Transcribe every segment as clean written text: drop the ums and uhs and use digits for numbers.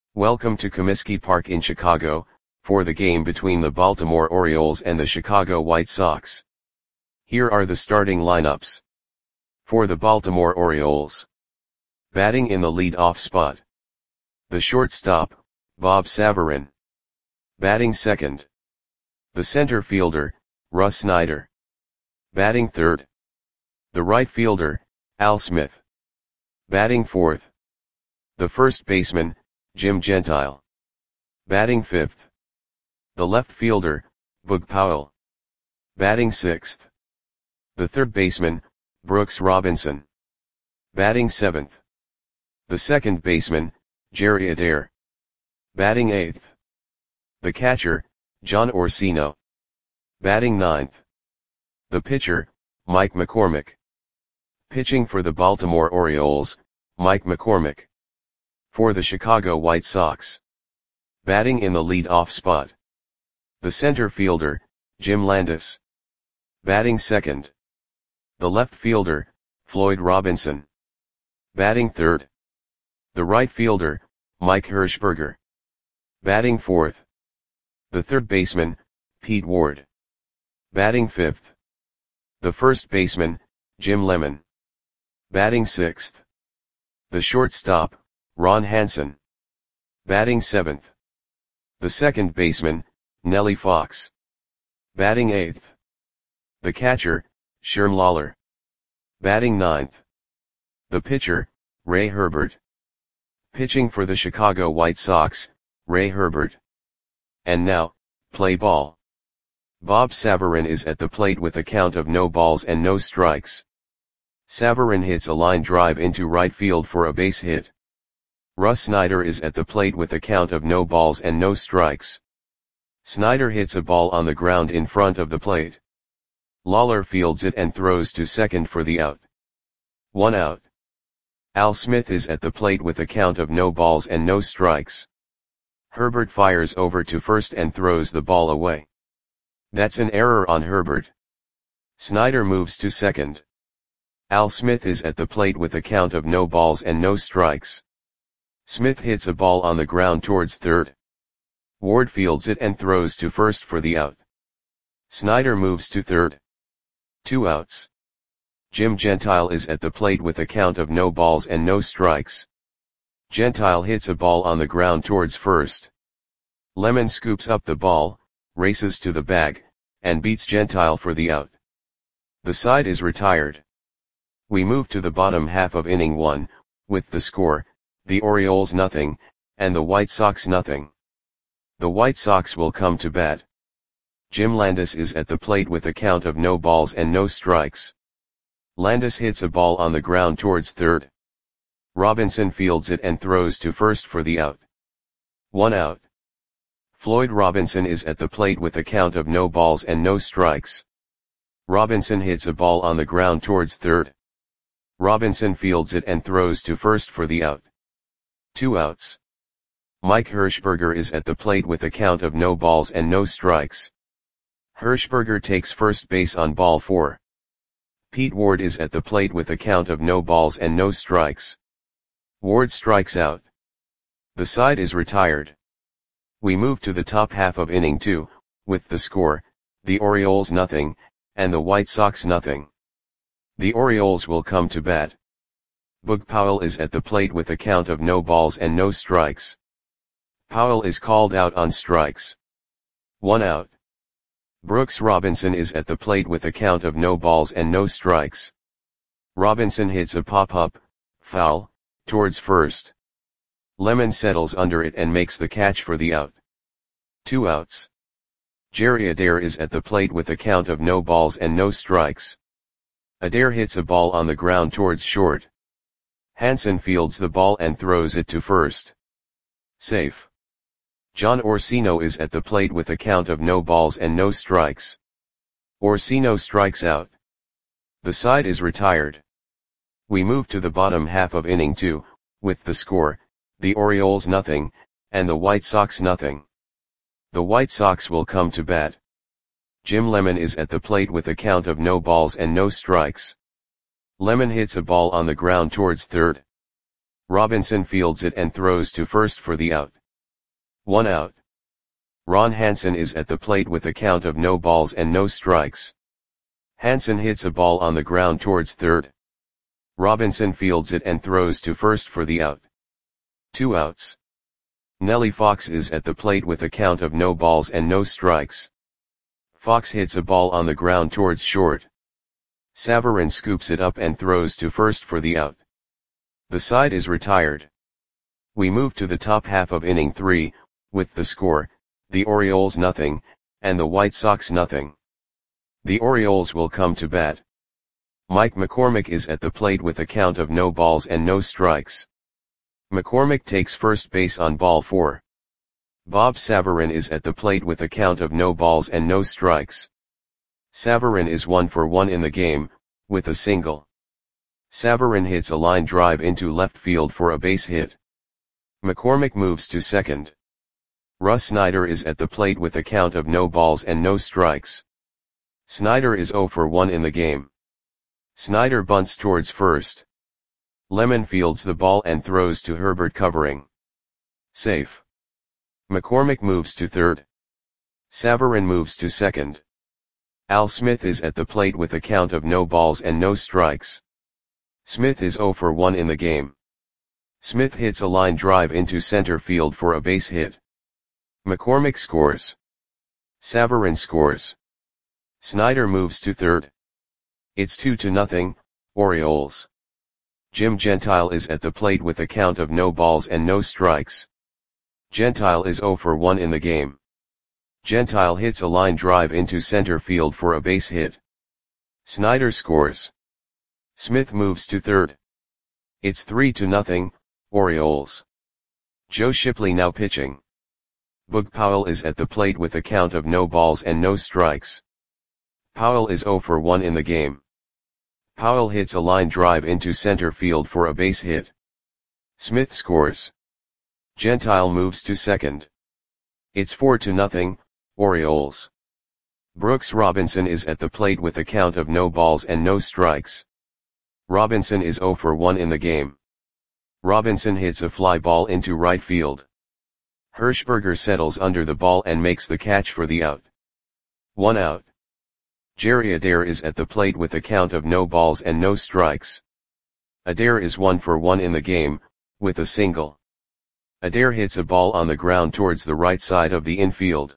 Welcome to Comiskey Park in Chicago, for the game between the Baltimore Orioles and the Chicago White Sox. Here are the starting lineups. For the Baltimore Orioles. Batting in the lead-off spot. The shortstop, Bob Savarin. Batting second. The center fielder, Russ Snyder. Batting third. The right fielder, Al Smith. Batting fourth. The first baseman, Jim Gentile. Batting fifth. The left fielder, Bug Powell. Batting sixth. The third baseman, Brooks Robinson. Batting seventh. The second baseman, Jerry Adair. Batting eighth. The catcher, John Orsino. Batting ninth. The pitcher, Mike McCormick. Pitching for the Baltimore Orioles, Mike McCormick. For the Chicago White Sox. Batting in the lead-off spot. The center fielder, Jim Landis. Batting second. The left fielder, Floyd Robinson. Batting third. The right fielder, Mike Hirschberger. Batting fourth. The third baseman, Pete Ward. Batting fifth. The first baseman, Jim Lemon. Batting sixth. The shortstop, Ron Hansen. Batting seventh. The second baseman, Nellie Fox. Batting eighth. The catcher, Sherm Lawler. Batting ninth. The pitcher, Ray Herbert. Pitching for the Chicago White Sox, Ray Herbert. And now, play ball. Bob Savarin is at the plate with a count of no balls and no strikes. Savarin hits a line drive into right field for a base hit. Russ Snyder is at the plate with a count of no balls and no strikes. Snyder hits a ball on the ground in front of the plate. Lawler fields it and throws to second for the out. 1 out. Al Smith is at the plate with a count of no balls and no strikes. Herbert fires over to first and throws the ball away. That's an error on Herbert. Snyder moves to second. Al Smith is at the plate with a count of no balls and no strikes. Smith hits a ball on the ground towards third. Ward fields it and throws to first for the out. Snyder moves to third. 2 outs. Jim Gentile is at the plate with a count of no balls and no strikes. Gentile hits a ball on the ground towards first. Lemon scoops up the ball, races to the bag, and beats Gentile for the out. The side is retired. We move to the bottom half of inning 1, with the score, the Orioles nothing, and the White Sox nothing. The White Sox will come to bat. Jim Landis is at the plate with a count of no balls and no strikes. Landis hits a ball on the ground towards third. Robinson fields it and throws to first for the out. 1 out. Floyd Robinson is at the plate with a count of no balls and no strikes. Robinson hits a ball on the ground towards third. Robinson fields it and throws to first for the out. 2 outs. Mike Hirschberger is at the plate with a count of no balls and no strikes. Hirschberger takes first base on ball 4. Pete Ward is at the plate with a count of no balls and no strikes. Ward strikes out. The side is retired. We move to the top half of inning 2, with the score, the Orioles nothing, and the White Sox nothing. The Orioles will come to bat. Bug Powell is at the plate with a count of no balls and no strikes. Powell is called out on strikes. 1 out. Brooks Robinson is at the plate with a count of no balls and no strikes. Robinson hits a pop-up, foul, towards first. Lemon settles under it and makes the catch for the out. 2 outs. Jerry Adair is at the plate with a count of no balls and no strikes. Adair hits a ball on the ground towards short. Hansen fields the ball and throws it to first. Safe. John Orsino is at the plate with a count of no balls and no strikes. Orsino strikes out. The side is retired. We move to the bottom half of inning 2, with the score, the Orioles nothing, and the White Sox nothing. The White Sox will come to bat. Jim Lemon is at the plate with a count of no balls and no strikes. Lemon hits a ball on the ground towards third. Robinson fields it and throws to first for the out. 1 out. Ron Hansen is at the plate with a count of no balls and no strikes. Hansen hits a ball on the ground towards third. Robinson fields it and throws to first for the out. 2 outs. Nellie Fox is at the plate with a count of no balls and no strikes. Fox hits a ball on the ground towards short. Savarin scoops it up and throws to first for the out. The side is retired. We move to the top half of inning 3, with the score, the Orioles nothing, and the White Sox nothing. The Orioles will come to bat. Mike McCormick is at the plate with a count of no balls and no strikes. McCormick takes first base on ball 4. Bob Savarin is at the plate with a count of no balls and no strikes. Savarin is 1 for 1 in the game, with a single. Savarin hits a line drive into left field for a base hit. McCormick moves to second. Russ Snyder is at the plate with a count of no balls and no strikes. Snyder is 0 for 1 in the game. Snyder bunts towards first. Lemon fields the ball and throws to Herbert covering. Safe. McCormick moves to third. Savarin moves to second. Al Smith is at the plate with a count of no balls and no strikes. Smith is 0 for 1 in the game. Smith hits a line drive into center field for a base hit. McCormick scores. Savarin scores. Snyder moves to third. It's 2-0, Orioles. Jim Gentile is at the plate with a count of no balls and no strikes. Gentile is 0 for 1 in the game. Gentile hits a line drive into center field for a base hit. Snyder scores. Smith moves to third. It's 3-0, Orioles. Joe Shipley now pitching. Boog Powell is at the plate with a count of no balls and no strikes. Powell is 0 for 1 in the game. Powell hits a line drive into center field for a base hit. Smith scores. Gentile moves to second. It's 4-0, Orioles. Brooks Robinson is at the plate with a count of no balls and no strikes. Robinson is 0 for 1 in the game. Robinson hits a fly ball into right field. Hirschberger settles under the ball and makes the catch for the out. 1 out. Jerry Adair is at the plate with a count of no balls and no strikes. Adair is 1 for 1 in the game, with a single. Adair hits a ball on the ground towards the right side of the infield.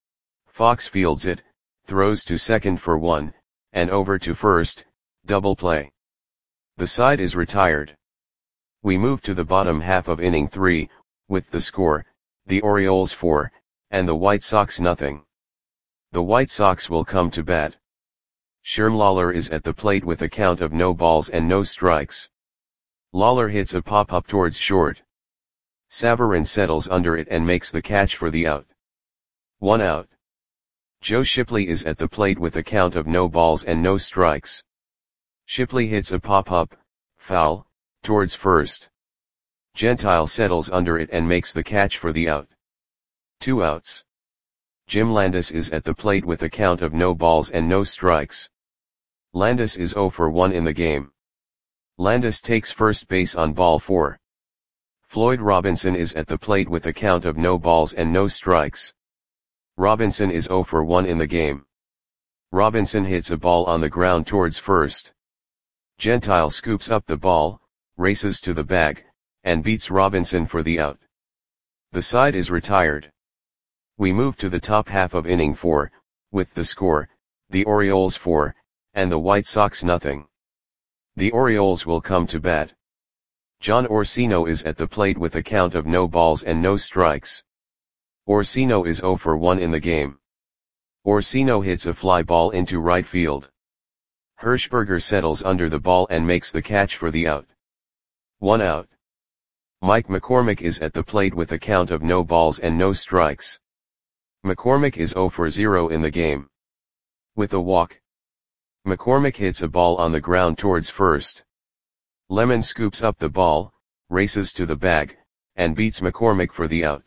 Fox fields it, throws to second for 1, and over to first, double play. The side is retired. We move to the bottom half of inning 3, with the score, the Orioles 4, and the White Sox nothing. The White Sox will come to bat. Sherm Lawler is at the plate with a count of no balls and no strikes. Lawler hits a pop-up towards short. Savarin settles under it and makes the catch for the out. 1 out. Joe Shipley is at the plate with a count of no balls and no strikes. Shipley hits a pop-up, foul, towards first. Gentile settles under it and makes the catch for the out. 2 outs. Jim Landis is at the plate with a count of no balls and no strikes. Landis is 0 for 1 in the game. Landis takes first base on ball 4. Floyd Robinson is at the plate with a count of no balls and no strikes. Robinson is 0 for 1 in the game. Robinson hits a ball on the ground towards first. Gentile scoops up the ball, races to the bag, and beats Robinson for the out. The side is retired. We move to the top half of inning 4, with the score, the Orioles 4, and the White Sox nothing. The Orioles will come to bat. John Orsino is at the plate with a count of no balls and no strikes. Orsino is 0 for 1 in the game. Orsino hits a fly ball into right field. Hirschberger settles under the ball and makes the catch for the out. 1 out. Mike McCormick is at the plate with a count of no balls and no strikes. McCormick is 0 for 0 in the game. With a walk. McCormick hits a ball on the ground towards first. Lemon scoops up the ball, races to the bag, and beats McCormick for the out.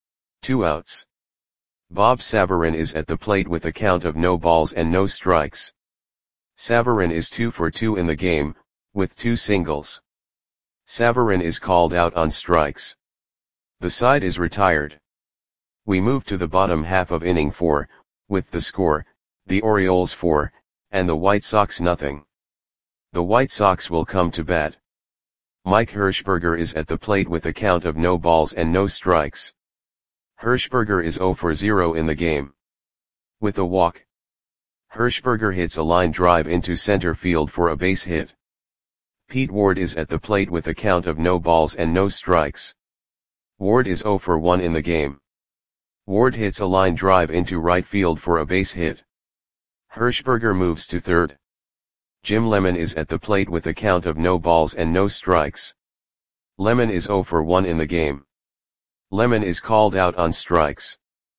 2 outs. Bob Savarin is at the plate with a count of no balls and no strikes. Savarin is 2 for 2 in the game, with 2 singles. Savarin is called out on strikes. The side is retired. We move to the bottom half of inning 4, with the score, the Orioles 4, and the White Sox nothing. The White Sox will come to bat. Mike Hershberger is at the plate with a count of no balls and no strikes. Hershberger is 0 for 0 in the game. With a walk, Hershberger hits a line drive into center field for a base hit. Pete Ward is at the plate with a count of no balls and no strikes. Ward is 0 for 1 in the game. Ward hits a line drive into right field for a base hit. Hershberger moves to third. Jim Lemon is at the plate with a count of no balls and no strikes. Lemon is 0 for 1 in the game. Lemon is called out on strikes.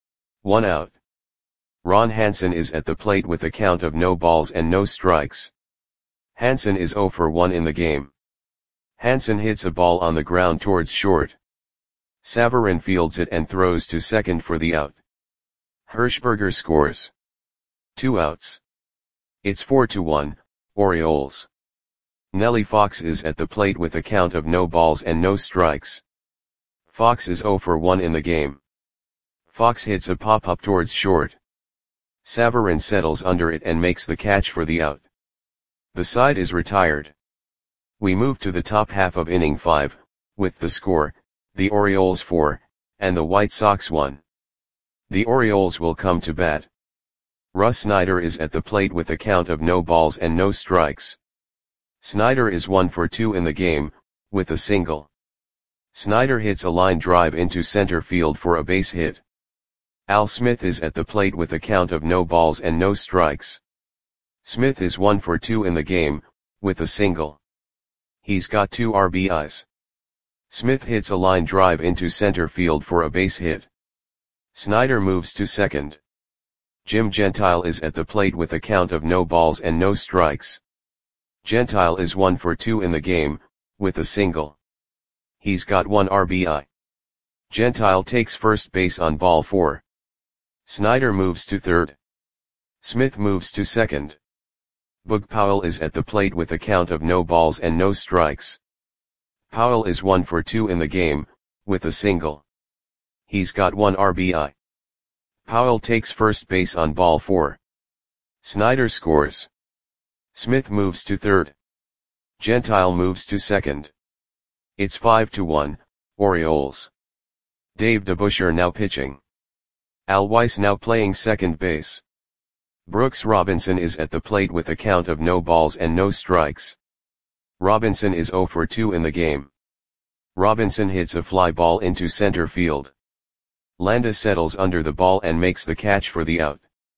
1 out. Ron Hansen is at the plate with a count of no balls and no strikes. Hansen is 0 for 1 in the game. Hansen hits a ball on the ground towards short. Savarin fields it and throws to second for the out. Hershberger scores. 2 outs. It's 4-1, Orioles. Nellie Fox is at the plate with a count of no balls and no strikes. Fox is 0 for 1 in the game. Fox hits a pop-up towards short. Savarin settles under it and makes the catch for the out. The side is retired. We move to the top half of inning 5, with the score, the Orioles 4, and the White Sox 1. The Orioles will come to bat. Russ Snyder is at the plate with a count of no balls and no strikes. Snyder is 1 for 2 in the game, with a single. Snyder hits a line drive into center field for a base hit. Al Smith is at the plate with a count of no balls and no strikes. Smith is 1 for 2 in the game, with a single. He's got 2 RBIs. Smith hits a line drive into center field for a base hit. Snyder moves to second. Jim Gentile is at the plate with a count of no balls and no strikes. Gentile is 1 for 2 in the game, with a single. He's got 1 RBI. Gentile takes first base on ball 4. Snyder moves to third. Smith moves to second. Boog Powell is at the plate with a count of no balls and no strikes. Powell is 1 for 2 in the game, with a single. He's got 1 RBI. Powell takes first base on ball 4. Snyder scores. Smith moves to third. Gentile moves to second. It's 5-1, Orioles. Dave DeBusschere now pitching. Al Weiss now playing second base. Brooks Robinson is at the plate with a count of no balls and no strikes. Robinson is 0 for 2 in the game. Robinson hits a fly ball into center field. Landis settles under the ball and makes the catch for the out.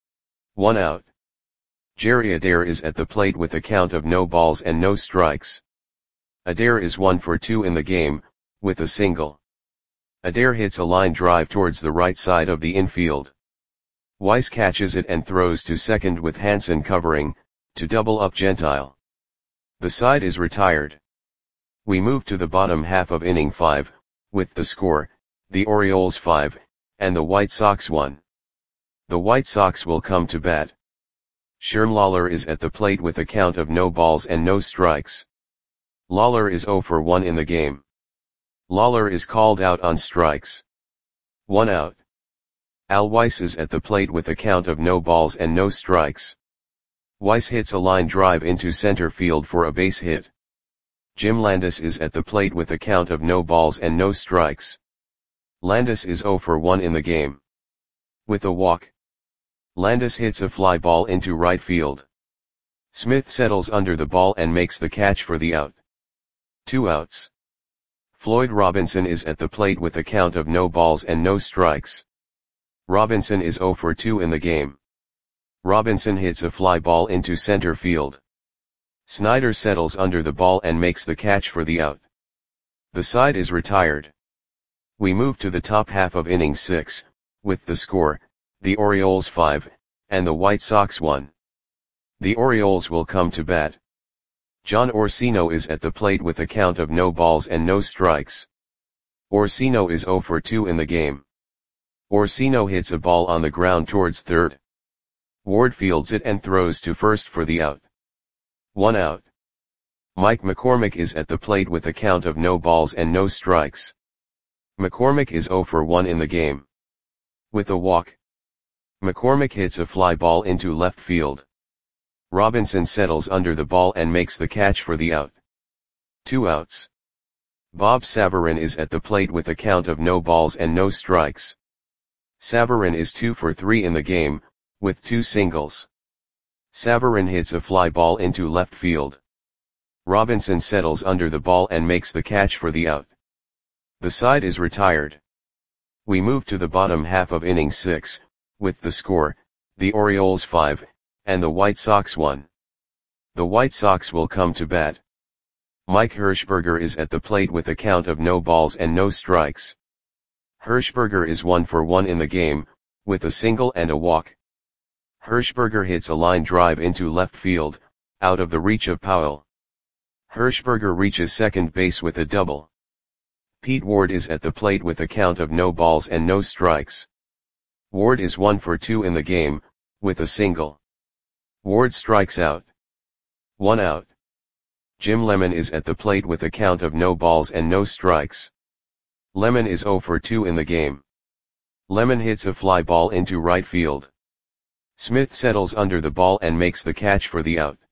1 out. Jerry Adair is at the plate with a count of no balls and no strikes. Adair is 1 for 2 in the game, with a single. Adair hits a line drive towards the right side of the infield. Weiss catches it and throws to second with Hansen covering, to double up Gentile. The side is retired. We move to the bottom half of inning 5, with the score, the Orioles 5, and the White Sox 1. The White Sox will come to bat. Sherm Lawler is at the plate with a count of no balls and no strikes. Lawler is 0 for 1 in the game. Lawler is called out on strikes. 1 out. Al Weiss is at the plate with a count of no balls and no strikes. Weiss hits a line drive into center field for a base hit. Jim Landis is at the plate with a count of no balls and no strikes. Landis is 0 for 1 in the game. With a walk, Landis hits a fly ball into right field. Smith settles under the ball and makes the catch for the out. 2 outs. Floyd Robinson is at the plate with a count of no balls and no strikes. Robinson is 0 for 2 in the game. Robinson hits a fly ball into center field. Snyder settles under the ball and makes the catch for the out. The side is retired. We move to the top half of inning 6, with the score, the Orioles 5, and the White Sox 1. The Orioles will come to bat. John Orsino is at the plate with a count of no balls and no strikes. Orsino is 0 for 2 in the game. Orsino hits a ball on the ground towards third. Ward fields it and throws to first for the out. 1 out. Mike McCormick is at the plate with a count of no balls and no strikes. McCormick is 0 for 1 in the game. With a walk, McCormick hits a fly ball into left field. Robinson settles under the ball and makes the catch for the out. 2 outs. Bob Savarin is at the plate with a count of no balls and no strikes. Savarin is 2 for 3 in the game, with 2 singles. Savarin hits a fly ball into left field. Robinson settles under the ball and makes the catch for the out. The side is retired. We move to the bottom half of inning 6, with the score, the Orioles 5, and the White Sox 1. The White Sox will come to bat. Mike Hirschberger is at the plate with a count of no balls and no strikes. Hirschberger is 1 for 1 in the game, with a single and a walk. Hirschberger hits a line drive into left field, out of the reach of Powell. Hirschberger reaches second base with a double. Pete Ward is at the plate with a count of no balls and no strikes. Ward is 1 for 2 in the game, with a single. Ward strikes out. 1 out. Jim Lemon is at the plate with a count of no balls and no strikes. Lemon is 0 for 2 in the game. Lemon hits a fly ball into right field. Smith settles under the ball and makes the catch for the out.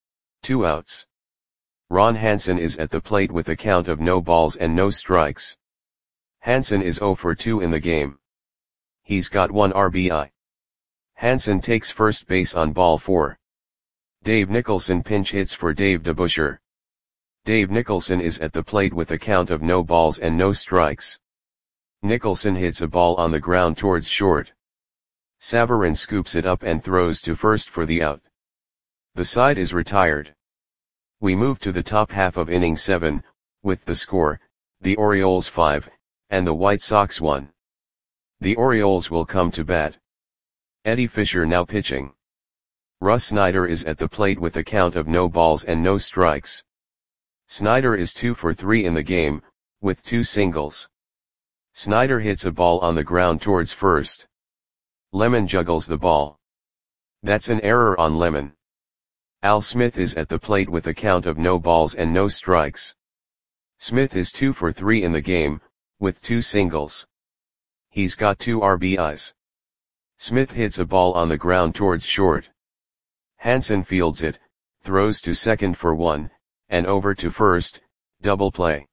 2 outs. Ron Hansen is at the plate with a count of no balls and no strikes. Hansen is 0 for 2 in the game. He's got 1 RBI. Hansen takes first base on ball 4. Dave Nicholson pinch hits for Dave DeBusschere. Dave Nicholson is at the plate with a count of no balls and no strikes. Nicholson hits a ball on the ground towards short. Savarin scoops it up and throws to first for the out. The side is retired. We move to the top half of inning 7, with the score, the Orioles 5, and the White Sox 1. The Orioles will come to bat. Eddie Fisher now pitching. Russ Snyder is at the plate with a count of no balls and no strikes. Snyder is 2 for 3 in the game, with 2 singles. Snyder hits a ball on the ground towards first. Lemon juggles the ball. That's an error on Lemon. Al Smith is at the plate with a count of no balls and no strikes. Smith is 2 for 3 in the game, with 2 singles. He's got 2 RBIs. Smith hits a ball on the ground towards short. Hansen fields it, throws to second for 1, and over to first, double play.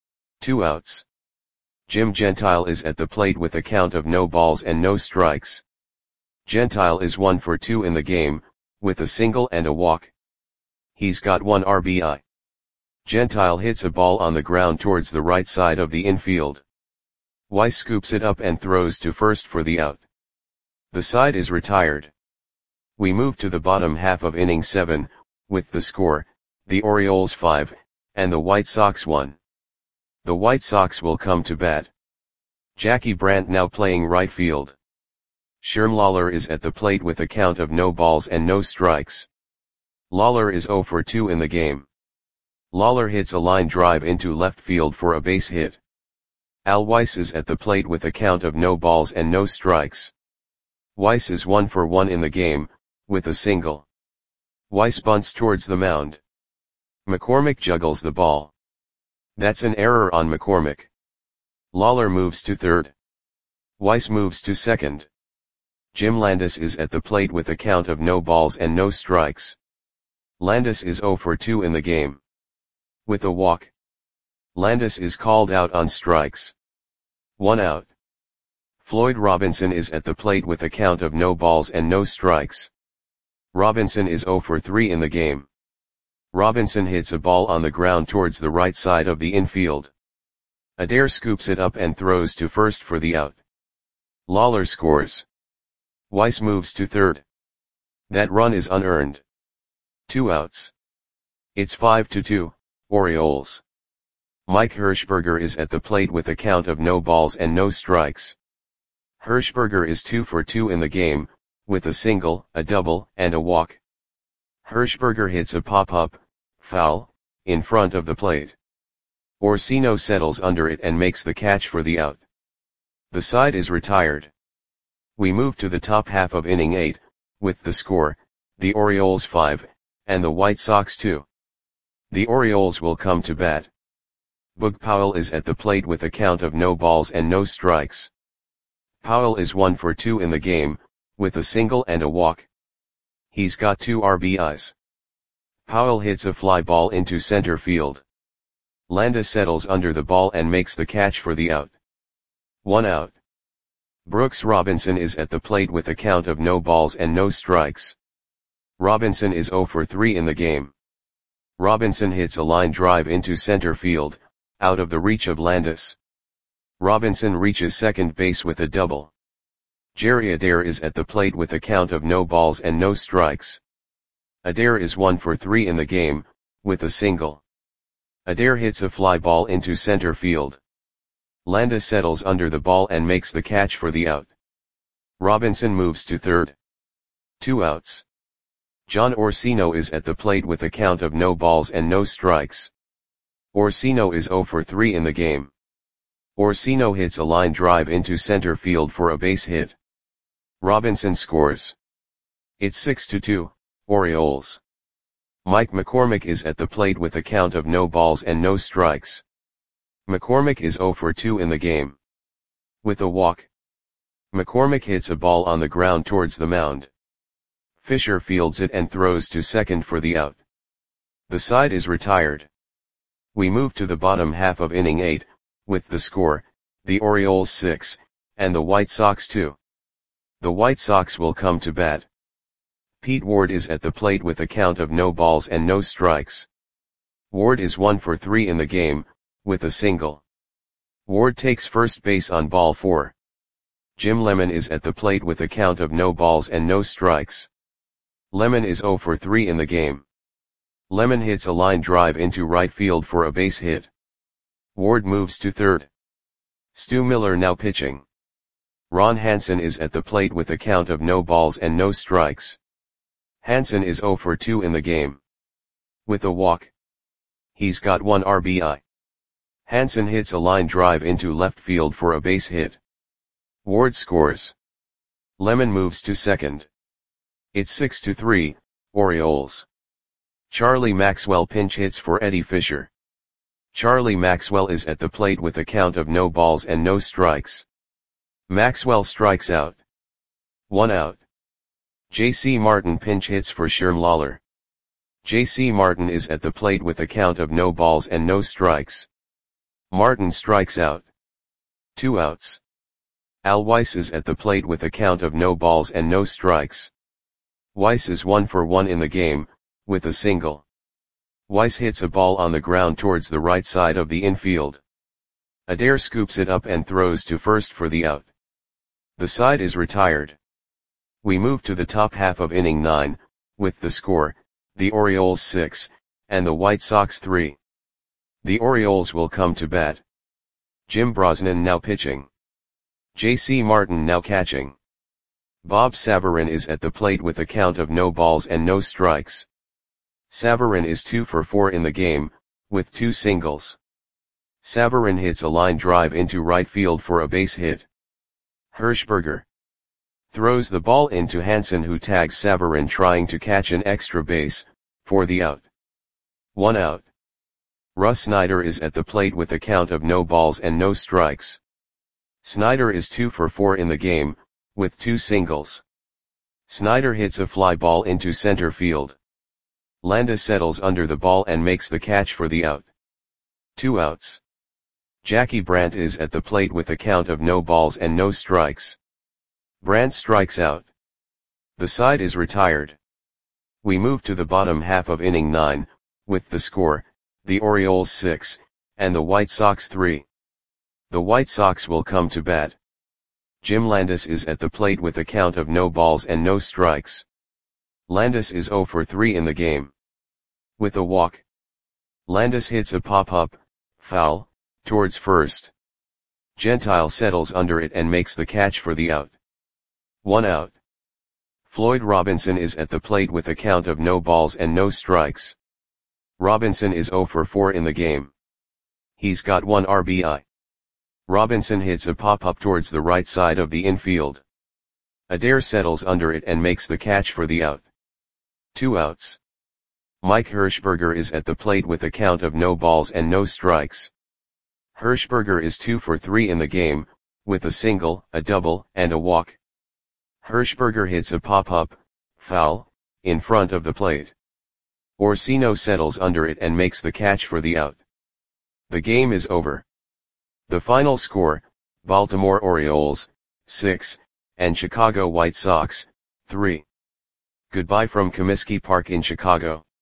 2 outs. Jim Gentile is at the plate with a count of no balls and no strikes. Gentile is 1 for 2 in the game, with a single and a walk. He's got 1 RBI. Gentile hits a ball on the ground towards the right side of the infield. Weiss scoops it up and throws to first for the out. The side is retired. We move to the bottom half of inning 7, with the score, the Orioles 5, and the White Sox 1. The White Sox will come to bat. Jackie Brandt now playing right field. Sherm Lawler is at the plate with a count of no balls and no strikes. Lawler is 0 for 2 in the game. Lawler hits a line drive into left field for a base hit. Al Weiss is at the plate with a count of no balls and no strikes. Weiss is 1 for 1 in the game, with a single. Weiss bunts towards the mound. McCormick juggles the ball. That's an error on McCormick. Lawler moves to third. Weiss moves to second. Jim Landis is at the plate with a count of no balls and no strikes. Landis is 0 for 2 in the game. With a walk. Landis is called out on strikes. 1 out. Floyd Robinson is at the plate with a count of no balls and no strikes. Robinson is 0 for 3 in the game. Robinson hits a ball on the ground towards the right side of the infield. Adair scoops it up and throws to first for the out. Lawler scores. Weiss moves to third. That run is unearned. 2 outs. It's 5-2, Orioles. Mike Hirschberger is at the plate with a count of no balls and no strikes. Hirschberger is 2 for 2 in the game, with a single, a double, and a walk. Hirschberger hits a pop-up, foul, in front of the plate. Orsino settles under it and makes the catch for the out. The side is retired. We move to the top half of inning 8, with the score, the Orioles 5, and the White Sox 2. The Orioles will come to bat. Boog Powell is at the plate with a count of no balls and no strikes. Powell is 1 for 2 in the game, with a single and a walk. He's got 2 RBIs. Powell hits a fly ball into center field. Landis settles under the ball and makes the catch for the out. 1 out. Brooks Robinson is at the plate with a count of no balls and no strikes. Robinson is 0 for 3 in the game. Robinson hits a line drive into center field, out of the reach of Landis. Robinson reaches second base with a double. Jerry Adair is at the plate with a count of no balls and no strikes. Adair is 1 for 3 in the game, with a single. Adair hits a fly ball into center field. Landis settles under the ball and makes the catch for the out. Robinson moves to third. 2 outs. John Orsino is at the plate with a count of no balls and no strikes. Orsino is 0 for 3 in the game. Orsino hits a line drive into center field for a base hit. Robinson scores. It's 6-2, Orioles. Mike McCormick is at the plate with a count of no balls and no strikes. McCormick is 0 for 2 in the game. With a walk. McCormick hits a ball on the ground towards the mound. Fisher fields it and throws to second for the out. The side is retired. We move to the bottom half of inning 8, with the score, the Orioles 6, and the White Sox 2. The White Sox will come to bat. Pete Ward is at the plate with a count of no balls and no strikes. Ward is 1 for 3 in the game, with a single. Ward takes first base on ball 4. Jim Lemon is at the plate with a count of no balls and no strikes. Lemon is 0 for 3 in the game. Lemon hits a line drive into right field for a base hit. Ward moves to third. Stu Miller now pitching. Ron Hansen is at the plate with a count of no balls and no strikes. Hansen is 0 for 2 in the game. With a walk. He's got 1 RBI. Hansen hits a line drive into left field for a base hit. Ward scores. Lemon moves to second. It's 6-3, Orioles. Charlie Maxwell pinch hits for Eddie Fisher. Charlie Maxwell is at the plate with a count of no balls and no strikes. Maxwell strikes out. 1 out. J.C. Martin pinch hits for Sherm Lawler. J.C. Martin is at the plate with a count of no balls and no strikes. Martin strikes out. 2 outs. Al Weiss is at the plate with a count of no balls and no strikes. Weiss is 1 for 1 in the game, with a single. Weiss hits a ball on the ground towards the right side of the infield. Adair scoops it up and throws to first for the out. The side is retired. We move to the top half of inning 9, with the score, the Orioles 6, and the White Sox 3. The Orioles will come to bat. Jim Brosnan now pitching. J.C. Martin now catching. Bob Savarin is at the plate with a count of no balls and no strikes. Savarin is 2 for 4 in the game, with 2 singles. Savarin hits a line drive into right field for a base hit. Hirschberger throws the ball into Hansen, who tags Savarin trying to catch an extra base, for the out. 1 out. Russ Snyder is at the plate with a count of no balls and no strikes. Snyder is 2 for 4 in the game, with 2 singles. Snyder hits a fly ball into center field. Landis settles under the ball and makes the catch for the out. 2 outs. Jackie Brandt is at the plate with a count of no balls and no strikes. Brandt strikes out. The side is retired. We move to the bottom half of inning 9, with the score, the Orioles 6, and the White Sox 3. The White Sox will come to bat. Jim Landis is at the plate with a count of no balls and no strikes. Landis is 0 for 3 in the game. With a walk. Landis hits a pop-up, foul, towards first. Gentile settles under it and makes the catch for the out. 1 out. Floyd Robinson is at the plate with a count of no balls and no strikes. Robinson is 0 for 4 in the game. He's got 1 RBI. Robinson hits a pop-up towards the right side of the infield. Adair settles under it and makes the catch for the out. 2 outs. Mike Hirschberger is at the plate with a count of no balls and no strikes. Hirschberger is 2 for 3 in the game, with a single, a double, and a walk. Hirschberger hits a pop-up, foul, in front of the plate. Orsino settles under it and makes the catch for the out. The game is over. The final score, Baltimore Orioles, 6, and Chicago White Sox, 3. Goodbye from Comiskey Park in Chicago.